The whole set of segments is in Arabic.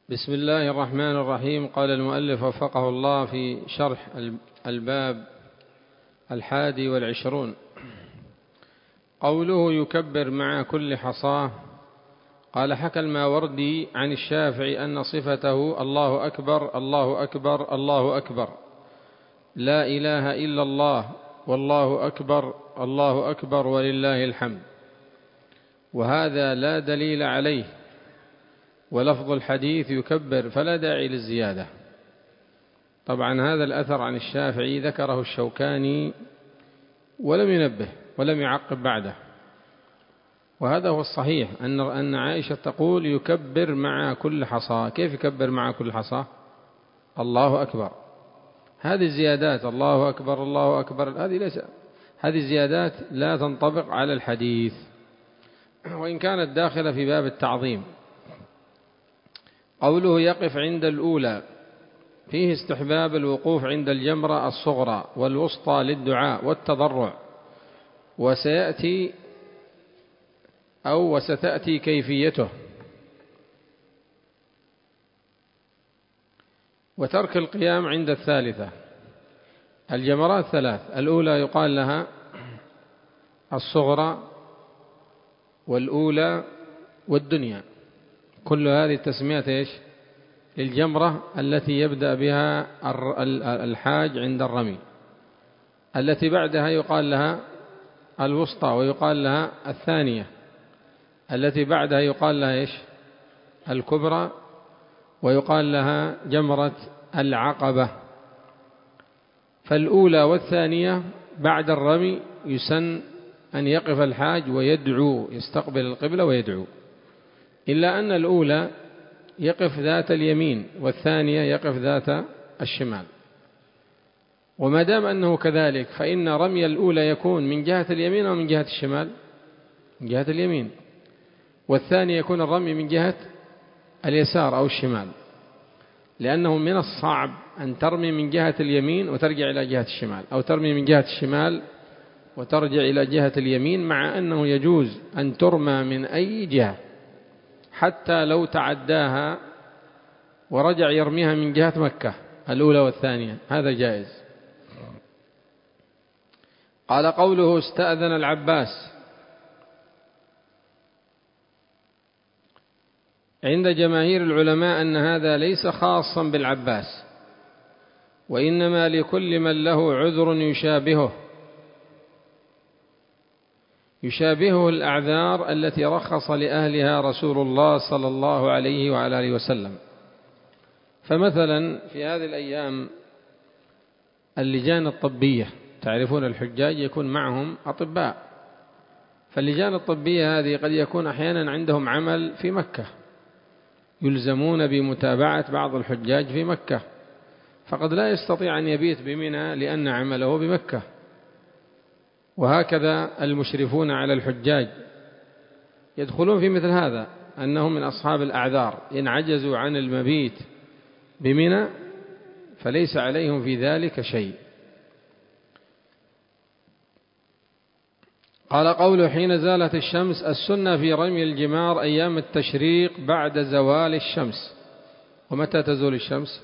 بسم الله الرحمن الرحيم. قال المؤلف وفقه الله في شرح الباب 21 قوله يكبر مع كل حصاة. قال حكى الماوردي عن الشافعي أن صفته الله أكبر الله أكبر الله أكبر، لا إله إلا الله والله أكبر الله أكبر ولله الحمد، وهذا لا دليل عليه، ولفظ الحديث يكبر فلا داعي للزيادة. طبعا هذا الأثر عن الشافعي ذكره الشوكاني ولم ينبه ولم يعقب بعده، وهذا هو الصحيح أن عائشة تقول يكبر مع كل حصاة. كيف يكبر مع كل حصاة؟ الله أكبر. هذه الزيادات الله أكبر الله أكبر هذه الزيادات لا تنطبق على الحديث، وإن كانت داخلة في باب التعظيم. قوله يقف عند الأولى فيه استحباب الوقوف عند الجمرة الصغرى والوسطى للدعاء والتضرع، وستأتي كيفيته. وترك القيام عند الثالثة. الجمرات ثلاث، الأولى يقال لها الصغرى والأولى والدنيا، كل هذه التسميات إيش؟ للجمرة التي يبدأ بها الحاج عند الرمي. التي بعدها يقال لها الوسطى ويقال لها الثانية. التي بعدها يقال لها إيش؟ الكبرى ويقال لها جمرة العقبة. فالأولى والثانية بعد الرمي يسن أن يقف الحاج ويدعو، يستقبل القبلة ويدعو، إلا أن الأولى يقف ذات اليمين والثانية يقف ذات الشمال. وما دام أنه كذلك فإن رمي الأولى يكون من جهة اليمين أو من جهة الشمال؟ من جهة اليمين. والثاني يكون الرمي من جهة اليسار أو الشمال، لأنه من الصعب أن ترمي من جهة اليمين وترجع إلى جهة الشمال، أو ترمي من جهة الشمال وترجع إلى جهة اليمين، مع أنه يجوز أن ترمى من أي جهة حتى لو تعداها ورجع يرميها من جهة مكة الأولى والثانية، هذا جائز. قال قوله استأذن العباس. عند جماهير العلماء أن هذا ليس خاصا بالعباس، وإنما لكل من له عذر يشابهه الأعذار التي رخص لأهلها رسول الله صلى الله عليه وعلى آله وسلم. فمثلا في هذه الأيام اللجان الطبية، تعرفون الحجاج يكون معهم أطباء، فاللجان الطبية هذه قد يكون أحيانا عندهم عمل في مكة، يلزمون بمتابعة بعض الحجاج في مكة، فقد لا يستطيع أن يبيت بمنى لأن عمله بمكة. وهكذا المشرفون على الحجاج يدخلون في مثل هذا، أنهم من أصحاب الأعذار، إن عجزوا عن المبيت بمنى فليس عليهم في ذلك شيء. قال قوله حين زالت الشمس. السنة في رمي الجمار أيام التشريق بعد زوال الشمس. ومتى تزول الشمس؟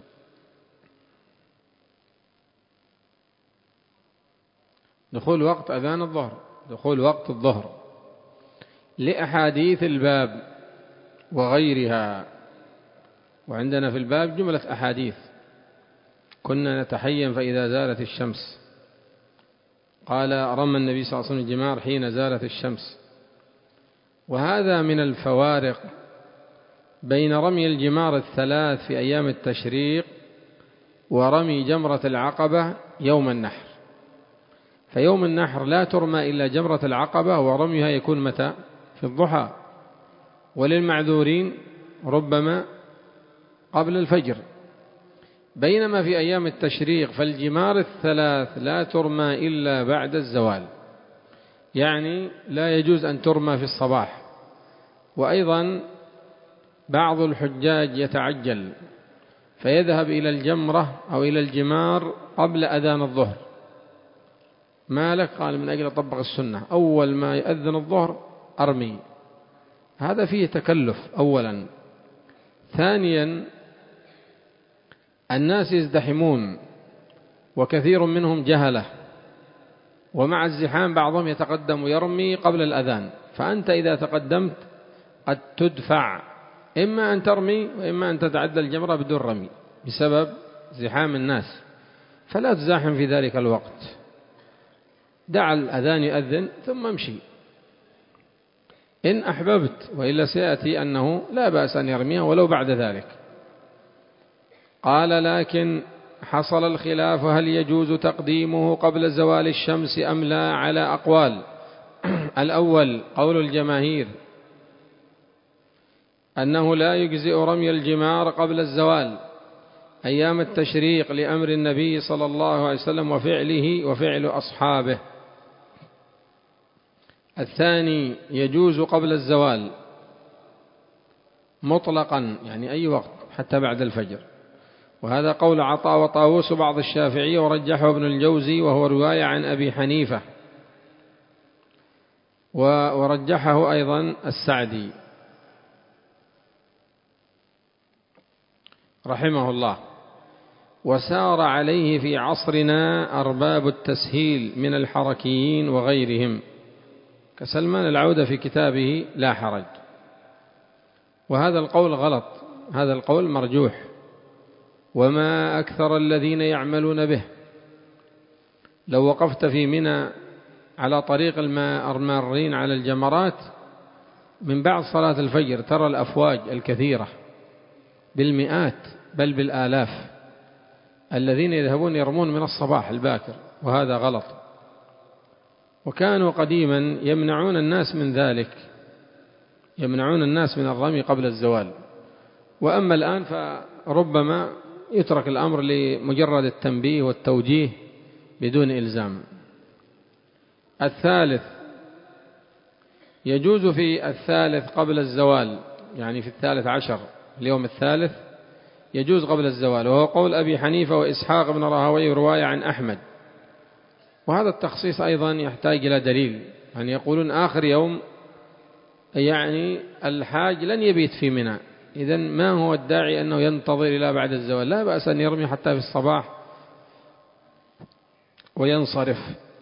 دخول وقت أذان الظهر، دخول وقت الظهر، لأحاديث الباب وغيرها. وعندنا في الباب جملة أحاديث: كنا نتحين فإذا زالت الشمس، قال رمى النبي صلى الله عليه وسلم الجمار حين زالت الشمس. وهذا من الفوارق بين رمي الجمار الثلاث في أيام التشريق ورمي جمرة العقبة يوم النحر. فيوم النحر لا ترمى إلا جمرة العقبة، ورميها يكون متى؟ في الضحى، وللمعذورين ربما قبل الفجر. بينما في أيام التشريق فالجمار الثلاث لا ترمى إلا بعد الزوال، يعني لا يجوز أن ترمى في الصباح. وأيضا بعض الحجاج يتعجل فيذهب إلى الجمرة أو إلى الجمار قبل أذان الظهر. ما لك؟ قال من أجل أطبق السنة، أول ما يأذن الظهر أرمي. هذا فيه تكلف أولا. ثانيا الناس يزدحمون وكثير منهم جهلة، ومع الزحام بعضهم يتقدم ويرمي قبل الأذان، فأنت إذا تقدمت قد تدفع، إما أن ترمي وإما أن تتعدى الجمرة بدون رمي بسبب زحام الناس، فلا تزاحم في ذلك الوقت، دع الأذان يؤذن ثم امشي إن أحببت، وإلا سيأتي أنه لا بأس أن يرميها ولو بعد ذلك. قال لكن حصل الخلاف هل يجوز تقديمه قبل زوال الشمس أم لا على أقوال. الأول قول الجماهير أنه لا يجزئ رمي الجمار قبل الزوال أيام التشريق لأمر النبي صلى الله عليه وسلم وفعله وفعل أصحابه. الثاني يجوز قبل الزوال مطلقا، يعني أي وقت حتى بعد الفجر، وهذا قول عطاء وطاووس بعض الشافعية، ورجحه ابن الجوزي وهو رواية عن أبي حنيفة، ورجحه أيضا السعدي رحمه الله. وسار عليه في عصرنا أرباب التسهيل من الحركيين وغيرهم كسلمان العودة في كتابه لا حرج، وهذا القول غلط، هذا القول مرجوح، وما أكثر الذين يعملون به. لو وقفت في منى على طريق المارين على الجمرات من بعد صلاة الفجر ترى الأفواج الكثيرة بالمئات بل بالآلاف الذين يذهبون يرمون من الصباح الباكر، وهذا غلط. وكانوا قديما يمنعون الناس من ذلك، يمنعون الناس من الرمي قبل الزوال، وأما الآن فربما يترك الأمر لمجرد التنبيه والتوجيه بدون إلزام. الثالث يجوز في الثالث قبل الزوال، يعني في 13 اليوم الثالث يجوز قبل الزوال، وهو قول أبي حنيفة وإسحاق بن راهويه رواية عن أحمد. وهذا التخصيص أيضا يحتاج إلى دليل، يعني يقولون آخر يوم يعني الحاج لن يبيت في منى، إذن ما هو الداعي أنه ينتظر إلى بعد الزوال؟ لا بأس أن يرمي حتى في الصباح وينصرف.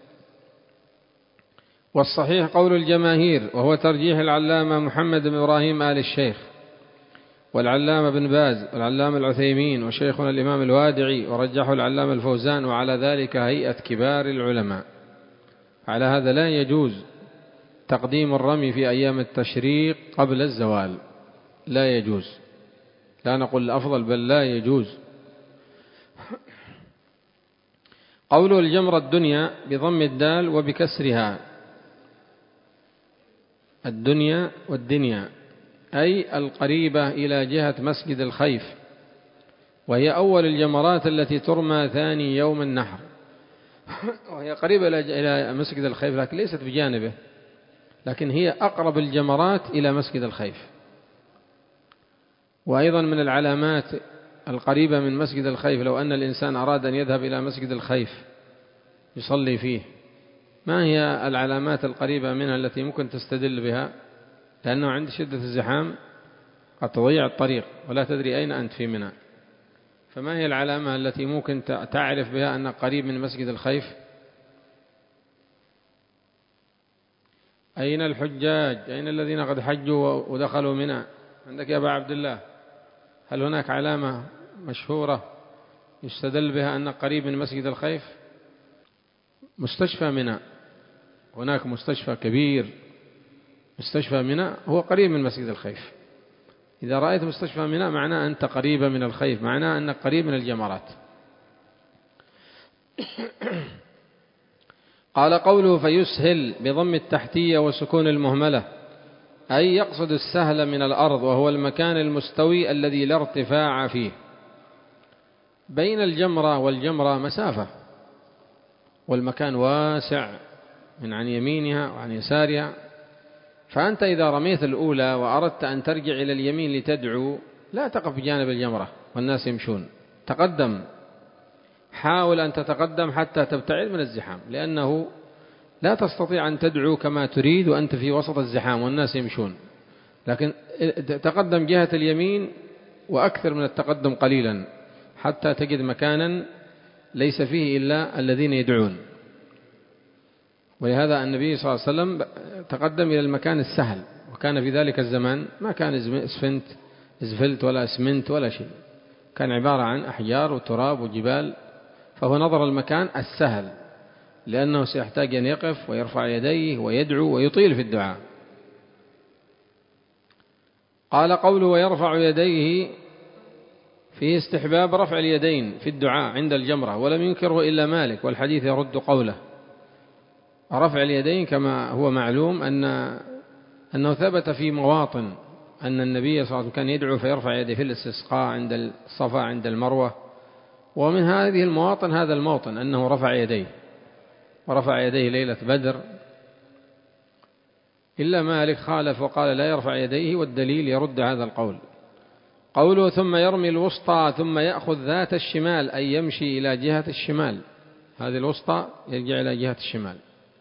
والصحيح قول الجماهير، وهو ترجيح العلامة محمد بن إبراهيم آل الشيخ والعلامة بن باز والعلامة العثيمين وشيخنا الإمام الوادعي، ورجحه العلامة الفوزان، وعلى ذلك هيئة كبار العلماء. على هذا لا يجوز تقديم الرمي في أيام التشريق قبل الزوال، لا يجوز، لا نقول الأفضل بل لا يجوز. قوله الجمرة الدنيا بضم الدال وبكسرها، الدنيا والدنيا، أي القريبة إلى جهة مسجد الخيف، وهي أول الجمرات التي ترمى ثاني يوم النحر، وهي قريبة إلى مسجد الخيف لكن ليست بجانبه، لكن هي أقرب الجمرات إلى مسجد الخيف. وأيضا من العلامات القريبة من مسجد الخيف لو أن الإنسان أراد أن يذهب إلى مسجد الخيف يصلي فيه، ما هي العلامات القريبة منها التي ممكن تستدل بها؟ لأنه عند شدة الزحام قد تضيع الطريق ولا تدري أين أنت في منى، فما هي العلامة التي ممكن تعرف بها أنك قريب من مسجد الخيف؟ أين الحجاج؟ أين الذين قد حجوا ودخلوا منى؟ عندك يا أبا عبد الله، هل هناك علامة مشهورة يستدل بها أنك قريب من مسجد الخيف؟ مستشفى منى، هناك مستشفى كبير، مستشفى منى هو قريب من مسجد الخيف. إذا رأيت مستشفى منى معناه أنت قريبة من الخيف، معناه أنك قريب من الجمرات. قال قوله فيسهل بضم التحتية وسكون المهملة، أي يقصد السهل من الأرض، وهو المكان المستوي الذي لا ارتفاع فيه. بين الجمرة والجمرة مسافة، والمكان واسع من عن يمينها وعن يسارها، فأنت إذا رميت الأولى وأردت أن ترجع إلى اليمين لتدعو لا تقف بجانب الجمرة والناس يمشون، تقدم، حاول أن تتقدم حتى تبتعد من الزحام، لأنه لا تستطيع أن تدعو كما تريد وأنت في وسط الزحام والناس يمشون، لكن تقدم جهة اليمين وأكثر من التقدم قليلا، حتى تجد مكانا ليس فيه إلا الذين يدعون. ولهذا النبي صلى الله عليه وسلم تقدم إلى المكان السهل، وكان في ذلك الزمان ما كان إسفلت ولا اسمنت ولا شيء، كان عبارة عن أحجار وتراب وجبال، فهو نظر المكان السهل لأنه سيحتاج أن يقف ويرفع يديه ويدعو ويطيل في الدعاء. قال قوله ويرفع يديه فيه استحباب رفع اليدين في الدعاء عند الجمرة، ولم ينكره إلا مالك، والحديث يرد قوله. رفع اليدين كما هو معلوم أنه ثبت في مواطن أن النبي صلى الله عليه وسلم كان يدعو فيرفع يديه في الاستسقاء عند الصفا عند المروة، ومن هذه المواطن هذا الموطن أنه رفع يديه، ورفع يديه ليلة بدر، إلا مالك خالف وقال لا يرفع يديه، والدليل يرد هذا القول. قوله ثم يرمي الوسطى ثم يأخذ ذات الشمال، أي يمشي إلى جهة الشمال، هذه الوسطى يرجع إلى جهة الشمال.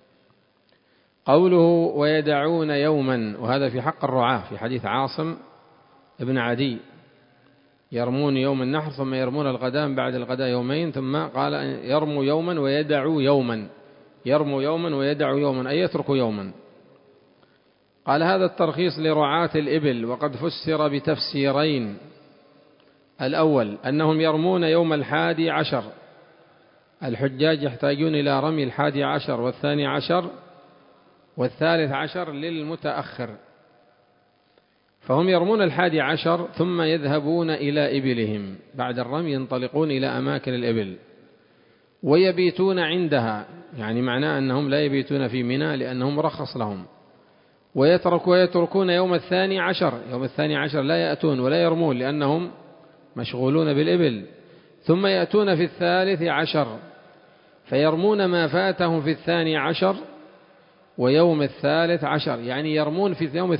قوله ويدعون يوما، وهذا في حق الرعاة في حديث عاصم ابن عدي، يرمون يوم النحر ثم يرمون الغداء بعد الغداء يومين، ثم قال يرموا يوما ويدعوا يوما، يرموا يوما ويدعوا يوما، أي يتركوا يوما. قال هذا الترخيص لرعاة الإبل، وقد فسر بتفسيرين: الأول أنهم يرمون يوم 11، الحجاج يحتاجون إلى رمي 11 و12 و13 للمتأخر، فهم يرمون 11 ثم يذهبون إلى إبلهم، بعد الرمي ينطلقون إلى أماكن الإبل ويبيتون عندها، يعني معناه أنهم لا يبيتون في منى لأنهم مرخص لهم، ويتركون يوم 12، يوم 12 لا يأتون ولا يرمون لأنهم مشغولون بالإبل، ثم يأتون في 13 فيرمون ما فاتهم في 12 ويوم 13، يعني يرمون في يوم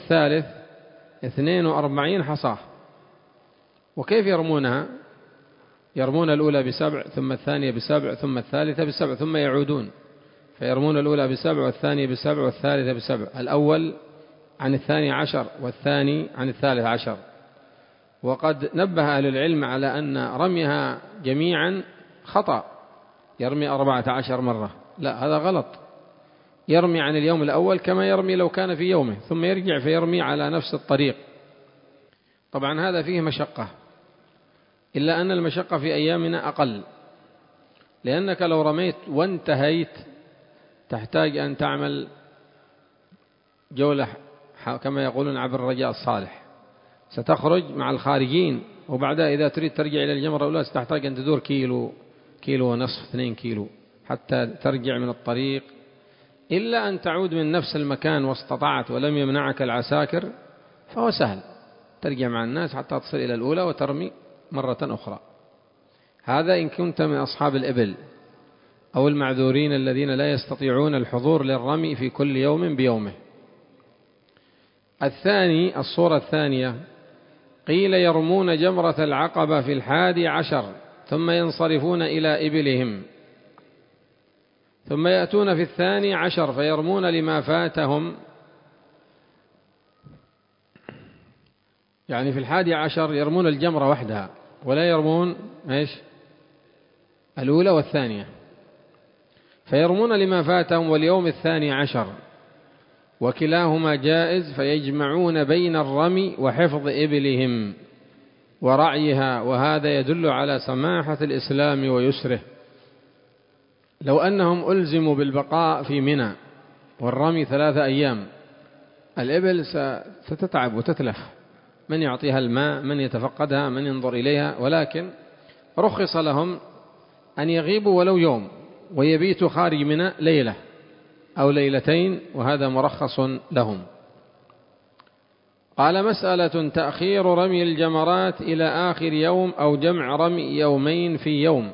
42 حصاة. وكيف يرمونها؟ يرمون الأولى ب7 ثم الثانية ب7 ثم الثالثة ب7 ثم يعودون، فيرمون الأولى ب7 والثانية ب7 والثالثة ب7، الأول عن 12 والثاني عن 13. وقد نبه أهل العلم على أن رميها جميعا خطأ، يرمي 14 مرة، لا هذا غلط، يرمي عن اليوم الأول كما يرمي لو كان في يومه، ثم يرجع فيرمي على نفس الطريق. طبعا هذا فيه مشقة، إلا أن المشقة في أيامنا أقل، لأنك لو رميت وانتهيت تحتاج أن تعمل جولة كما يقولون عبر الرجاء الصالح، ستخرج مع الخارجين، وبعدها إذا تريد ترجع إلى الجمرة الأولى ستحتاج أن تدور كيلو ونصف 2 كيلو حتى ترجع من الطريق، إلا أن تعود من نفس المكان واستطعت ولم يمنعك العساكر فهو سهل، ترجع مع الناس حتى تصل إلى الأولى وترمي مرة أخرى. هذا إن كنت من أصحاب الإبل أو المعذورين الذين لا يستطيعون الحضور للرمي في كل يوم بيومه. الثاني، الصورة الثانية، قيل يرمون جمرة العقبة في 11 ثم ينصرفون إلى إبلهم، ثم يأتون في 12 فيرمون لما فاتهم، يعني في 11 يرمون الجمرة وحدها ولا يرمون الأولى والثانية، فيرمون لما فاتهم واليوم 12، وكلاهما جائز، فيجمعون بين الرمي وحفظ إبلهم ورعيها، وهذا يدل على سماحة الإسلام ويسره. لو أنهم ألزموا بالبقاء في منى والرمي 3 أيام، الإبل ستتعب وتتلف، من يعطيها الماء، من يتفقدها، من ينظر إليها، ولكن رخص لهم أن يغيبوا ولو يوم ويبيتوا خارج منى ليلة أو ليلتين، وهذا مرخص لهم. قال مسألة: تأخير رمي الجمرات إلى آخر يوم أو جمع رمي يومين في يوم.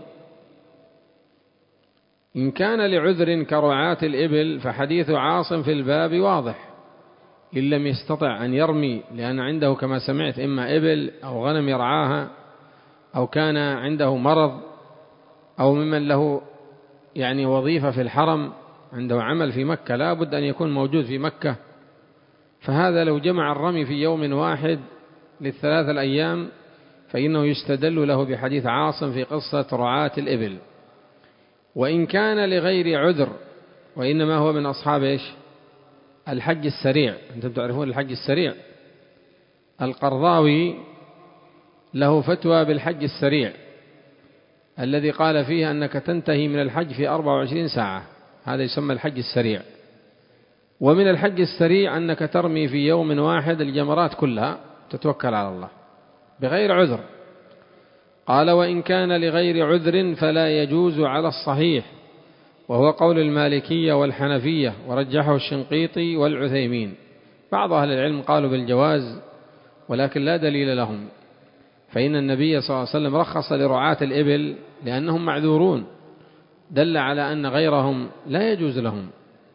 إن كان لعذر كرعاة الإبل فحديث عاصم في الباب واضح، إن لم يستطع أن يرمي لأن عنده كما سمعت إما إبل أو غنم يرعاها، أو كان عنده مرض، أو ممن له يعني وظيفة في الحرم، عنده عمل في مكة لا بد أن يكون موجود في مكة، فهذا لو جمع الرمي في يوم واحد لل3 الأيام فإنه يستدل له بحديث عاصم في قصة رعاة الإبل. وإن كان لغير عذر، وإنما هو من أصحاب إيش؟ الحج السريع. أنتم تعرفون الحج السريع؟ القرضاوي له فتوى بالحج السريع الذي قال فيه أنك تنتهي من الحج في 24 ساعة، هذا يسمى الحج السريع. ومن الحج السريع أنك ترمي في يوم واحد الجمرات كلها، تتوكل على الله بغير عذر. قال وإن كان لغير عذر فلا يجوز على الصحيح، وهو قول المالكية والحنفية، ورجحه الشنقيطي والعثيمين. بعض أهل العلم قالوا بالجواز ولكن لا دليل لهم، فإن النبي صلى الله عليه وسلم رخص لرعاة الإبل لأنهم معذورون، دل على أن غيرهم لا يجوز لهم.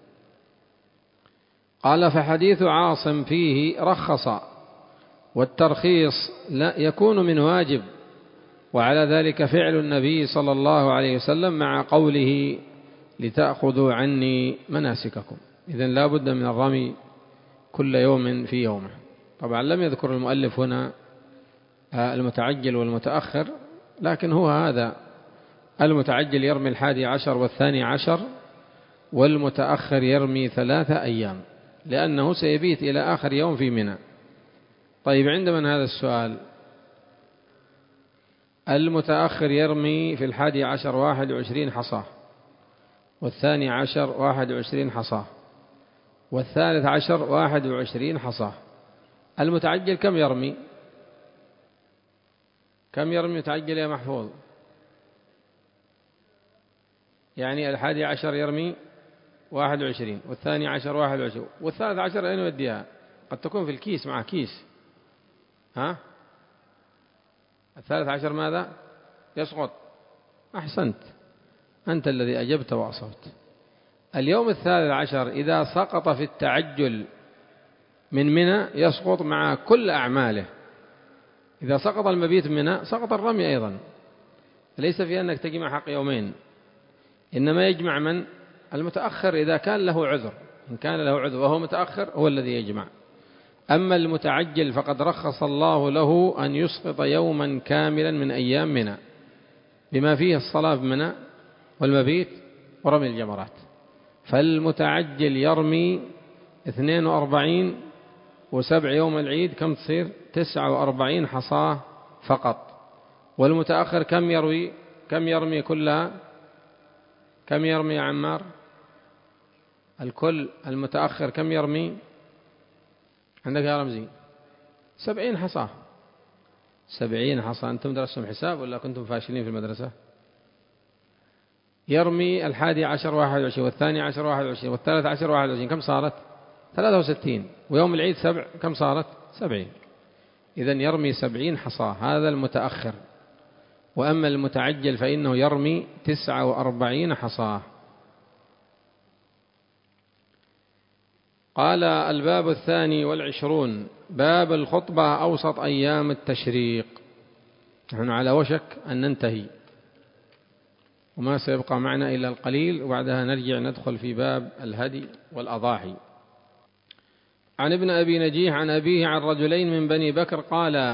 قال فحديث عاصم فيه رخص، والترخيص لا يكون من واجب، وعلى ذلك فعل النبي صلى الله عليه وسلم مع قوله لتأخذوا عني مناسككم. إذن لا بد من الرمي كل يوم في يومه. طبعا لم يذكر المؤلف هنا المتعجل والمتأخر، لكن هو هذا: المتعجل يرمي 11 و12، والمتأخر يرمي 3 أيام، لأنه سيبيت إلى آخر يوم في منى. طيب عند من هذا السؤال؟ المتأخر يرمي في 11 21 حصاة، 12 21 حصاة، 13 21 حصاة. المتعجل كم يرمي؟ كم يرمي متعجل يا محفوظ؟ يعني 11 يرمي 21، 12 21، 13 أين يوديها؟ قد تكون في الكيس، مع كيس. 13 ماذا؟ يسقط. أحسنت، أنت الذي أجبت وأصبت. اليوم 13 إذا سقط في التعجل من منى يسقط مع كل أعماله. إذا سقط المبيت من منى سقط الرمي أيضا. ليس في أنك تجمع حق يومين، إنما يجمع من؟ المتأخر إذا كان له عذر. إن كان له عذر وهو متأخر هو الذي يجمع. أما المتعجل فقد رخص الله له أن يسقط يوما كاملا من أيام منى، بما فيه الصلاة بمنى والمبيت ورمي الجمرات. فالمتعجل يرمي 42 و7 يوم العيد، كم تصير؟ 49 حصاة فقط. والمتأخر كم يروي؟ كم يرمي كلها؟ كم يرمي يا عمار؟ الكل. المتأخر كم يرمي عندك يا رمزي؟ 70 حصاة. 70 حصاة. أنتم درستم حساب ولا كنتم فاشلين في المدرسة؟ يرمي 11 21 والثاني 21 والثالث 21، كم صارت؟ 63. ويوم العيد 7، كم صارت؟ 70. إذن يرمي 70 حصاة، هذا المتأخر. وأما المتعجل فإنه يرمي 49 حصاة. قال الباب 22، باب الخطبة أوسط أيام التشريق. نحن على وشك أن ننتهي وما سيبقى معنا إلا القليل، وبعدها نرجع ندخل في باب الهدي والأضاحي. عن ابن أبي نجيح عن أبيه عن رجلين من بني بكر قال: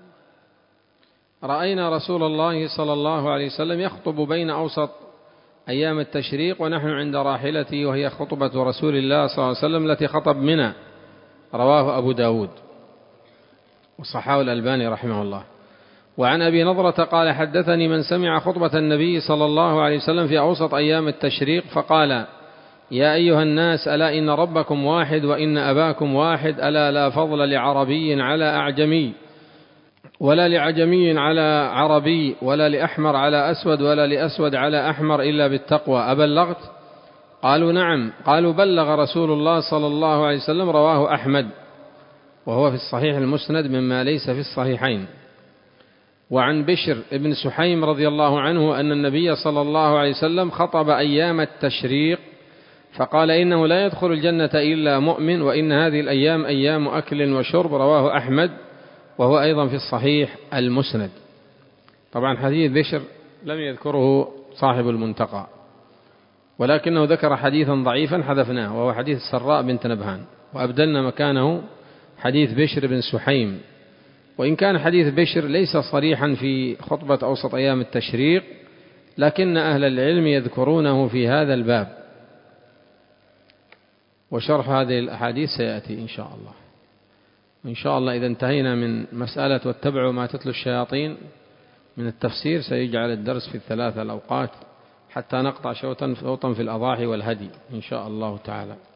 رأينا رسول الله صلى الله عليه وسلم يخطب بين أوسط أيام التشريق ونحن عند راحلته، وهي خطبة رسول الله صلى الله عليه وسلم التي خطب منى. رواه أبو داود وصححه الألباني رحمه الله. وعن أبي نضرة قال: حدثني من سمع خطبة النبي صلى الله عليه وسلم في أوسط أيام التشريق فقال: يا أيها الناس، ألا إن ربكم واحد وإن أباكم واحد، ألا لا فضل لعربي على أعجمي، ولا لعجمي على عربي، ولا لأحمر على أسود، ولا لأسود على أحمر، إلا بالتقوى. أبلغت؟ قالوا نعم. قالوا: بلغ رسول الله صلى الله عليه وسلم. رواه أحمد وهو في الصحيح المسند مما ليس في الصحيحين. وعن بشر ابن سحيم رضي الله عنه أن النبي صلى الله عليه وسلم خطب أيام التشريق فقال: إنه لا يدخل الجنة إلا مؤمن، وإن هذه الأيام أيام أكل وشرب. رواه أحمد وهو أيضا في الصحيح المسند. طبعا حديث بشر لم يذكره صاحب المنتقى، ولكنه ذكر حديثا ضعيفا حذفناه، وهو حديث السراء بنت نبهان، وأبدلنا مكانه حديث بشر بن سحيم وإن كان حديث بشر ليس صريحا في خطبة أوسط أيام التشريق، لكن أهل العلم يذكرونه في هذا الباب، وشرح هذه الأحاديث سيأتي إن شاء الله. إن شاء الله إذا انتهينا من مسألة واتبعوا ما تتلو الشياطين من التفسير سيجعل الدرس في الثلاثة الأوقات حتى نقطع شوطا في الأضاحي والهدي إن شاء الله تعالى.